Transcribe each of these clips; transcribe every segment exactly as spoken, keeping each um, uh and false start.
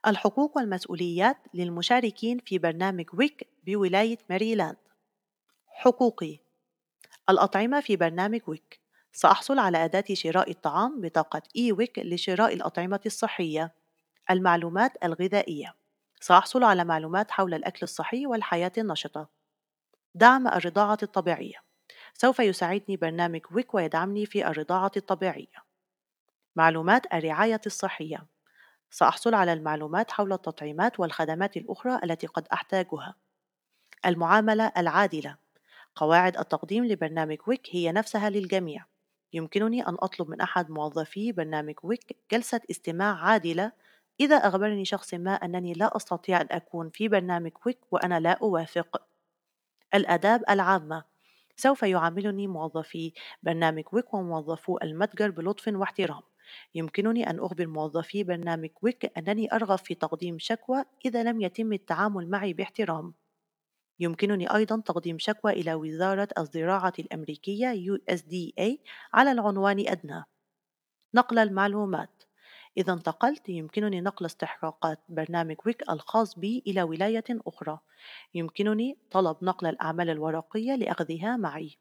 الحقوق والمسؤوليات للمشاركين في برنامج ويك بولاية ماريلاند. حقوقي: الأطعمة في برنامج ويك. سأحصل على أداة شراء الطعام بطاقة إي ويك لشراء الأطعمة الصحية. المعلومات الغذائية: سأحصل على معلومات حول الأكل الصحي والحياة النشطة. دعم الرضاعة الطبيعية: سوف يساعدني برنامج ويك ويدعمني في الرضاعة الطبيعية. معلومات الرعاية الصحية: سأحصل على المعلومات حول التطعيمات والخدمات الأخرى التي قد أحتاجها. المعاملة العادلة: قواعد التقديم لبرنامج ويك هي نفسها للجميع. يمكنني أن أطلب من أحد موظفي برنامج ويك جلسة استماع عادلة إذا أخبرني شخص ما أنني لا أستطيع أن أكون في برنامج ويك وأنا لا أوافق. الآداب العامة: سوف يعاملني موظفي برنامج ويك وموظفو المتجر بلطف واحترام. يمكنني أن أخبر موظفي برنامج ويك أنني أرغب في تقديم شكوى إذا لم يتم التعامل معي باحترام. يمكنني أيضا تقديم شكوى إلى وزارة الزراعة الأمريكية يو إس دي إيه على العنوان أدنى. نقل المعلومات: إذا انتقلت يمكنني نقل استحقاقات برنامج ويك الخاص بي إلى ولاية أخرى. يمكنني طلب نقل الأعمال الورقية لأخذها معي.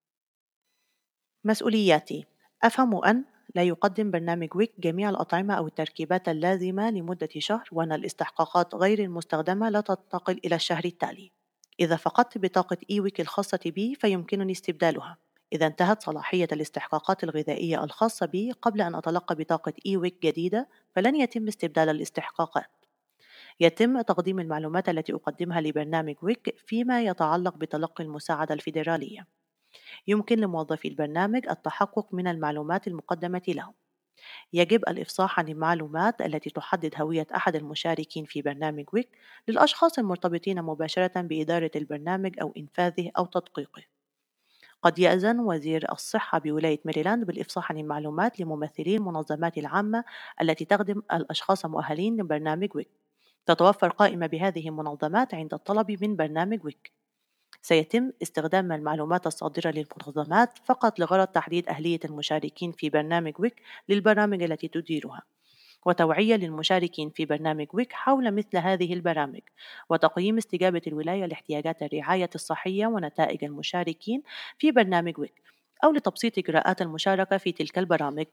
مسؤولياتي: أفهم أن لا يقدم برنامج ويك جميع الأطعمة أو التركيبات اللازمة لمدة شهر، وأن الاستحقاقات غير المستخدمة لا تنتقل إلى الشهر التالي. إذا فقدت بطاقة إي ويك الخاصة بي فيمكنني استبدالها. إذا انتهت صلاحية الاستحقاقات الغذائية الخاصة بي قبل أن أتلقى بطاقة إي ويك جديدة فلن يتم استبدال الاستحقاقات. يتم تقديم المعلومات التي أقدمها لبرنامج ويك فيما يتعلق بتلقي المساعدة الفيدرالية. يمكن لموظفي البرنامج التحقق من المعلومات المقدمة لهم. يجب الإفصاح عن المعلومات التي تحدد هوية أحد المشاركين في برنامج ويك للأشخاص المرتبطين مباشرة بإدارة البرنامج أو إنفاذه أو تدقيقه. قد يأذن وزير الصحة بولاية ميريلاند بالإفصاح عن المعلومات لممثلي المنظمات العامة التي تخدم الأشخاص المؤهلين لبرنامج ويك. تتوفر قائمة بهذه المنظمات عند الطلب من برنامج ويك. سيتم استخدام المعلومات الصادرة للمنظمات فقط لغرض تحديد أهلية المشاركين في برنامج ويك للبرامج التي تديرها، وتوعية للمشاركين في برنامج ويك حول مثل هذه البرامج، وتقييم استجابة الولاية لاحتياجات الرعاية الصحية ونتائج المشاركين في برنامج ويك، أو لتبسيط إجراءات المشاركة في تلك البرامج.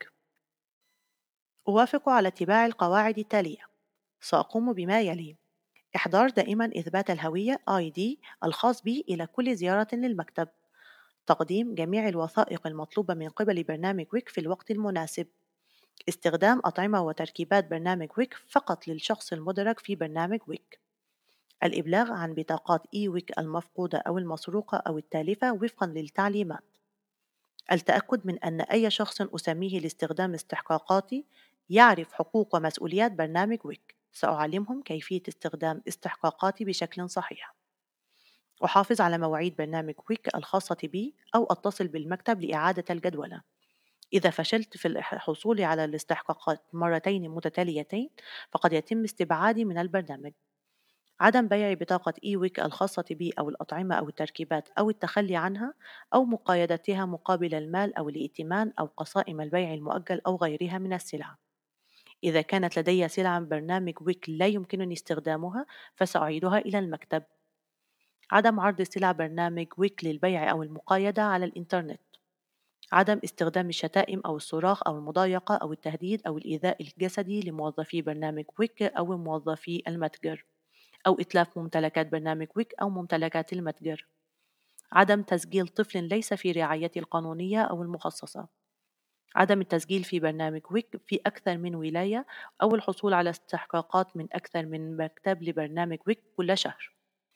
أوافق على اتباع القواعد التالية. سأقوم بما يلي: إحضار دائما إثبات الهوية آي دي الخاص بي إلى كل زيارة للمكتب. تقديم جميع الوثائق المطلوبة من قبل برنامج ويك في الوقت المناسب. استخدام أطعمة وتركيبات برنامج ويك فقط للشخص المدرج في برنامج ويك. الإبلاغ عن بطاقات إي ويك المفقودة أو المسروقة أو التالفة وفقا للتعليمات. التأكد من أن أي شخص أسميه لاستخدام استحقاقاتي يعرف حقوق ومسؤوليات برنامج ويك. سأعلمهم كيفية استخدام استحقاقاتي بشكل صحيح. أحافظ على مواعيد برنامج ويك الخاصة بي أو أتصل بالمكتب لإعادة الجدولة. إذا فشلت في الحصول على الاستحقاقات مرتين متتاليتين فقد يتم استبعادي من البرنامج. عدم بيع بطاقة إي ويك الخاصة بي أو الأطعمة أو التركيبات أو التخلي عنها أو مقايضتها مقابل المال أو الائتمان أو قسائم البيع المؤجل أو غيرها من السلع. إذا كانت لدي سلع برنامج ويك لا يمكنني استخدامها فسأعيدها إلى المكتب. عدم عرض سلع برنامج ويك للبيع أو المقايضة على الإنترنت. عدم استخدام الشتائم أو الصراخ أو المضايقة أو التهديد أو الإيذاء الجسدي لموظفي برنامج ويك أو موظفي المتجر، أو إتلاف ممتلكات برنامج ويك أو ممتلكات المتجر. عدم تسجيل طفل ليس في رعايتي القانونية أو المخصصة. عدم التسجيل في برنامج ويك في أكثر من ولاية، أو الحصول على استحقاقات من أكثر من مكتب لبرنامج ويك كل شهر.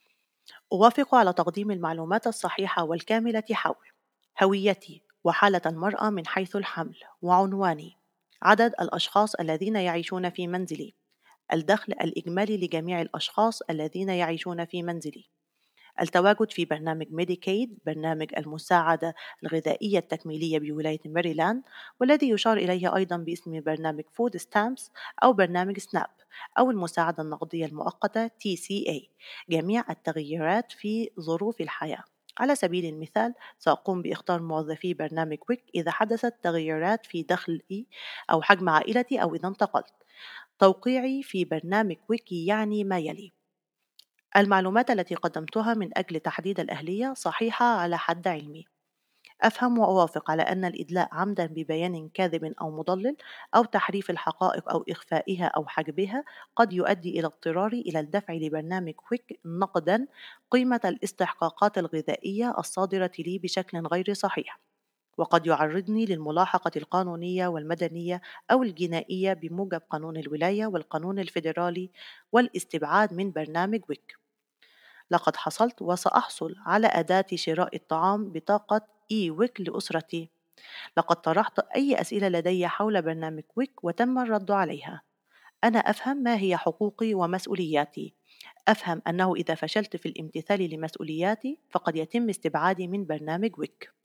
أوافق على تقديم المعلومات الصحيحة والكاملة حول هويتي وحالة المرأة من حيث الحمل وعنواني، عدد الأشخاص الذين يعيشون في منزلي، الدخل الإجمالي لجميع الأشخاص الذين يعيشون في منزلي، التواجد في برنامج ميديكيد برنامج المساعدة الغذائية التكميلية بولاية ماريلاند، والذي يشار إليه أيضا باسم برنامج فود ستامبس أو برنامج سناب أو المساعدة النقدية المؤقتة تي سي إيه. جميع التغييرات في ظروف الحياة. على سبيل المثال سأقوم بإختار موظفي برنامج ويك إذا حدثت تغييرات في دخلي أو حجم عائلتي أو إذا انتقلت. توقيعي في برنامج ويكي يعني ما يلي: المعلومات التي قدمتها من أجل تحديد الأهلية صحيحة على حد علمي. أفهم وأوافق على أن الإدلاء عمدا ببيان كاذب أو مضلل أو تحريف الحقائق أو إخفائها أو حجبها قد يؤدي إلى اضطراري إلى الدفع لبرنامج كويك نقدا قيمة الاستحقاقات الغذائية الصادرة لي بشكل غير صحيح، وقد يعرضني للملاحقة القانونية والمدنية أو الجنائية بموجب قانون الولاية والقانون الفيدرالي والاستبعاد من برنامج ويك. لقد حصلت وسأحصل على أداة شراء الطعام بطاقة إي ويك لأسرتي. لقد طرحت أي أسئلة لدي حول برنامج ويك وتم الرد عليها. أنا أفهم ما هي حقوقي ومسؤولياتي. أفهم أنه إذا فشلت في الامتثال لمسؤولياتي فقد يتم استبعادي من برنامج ويك.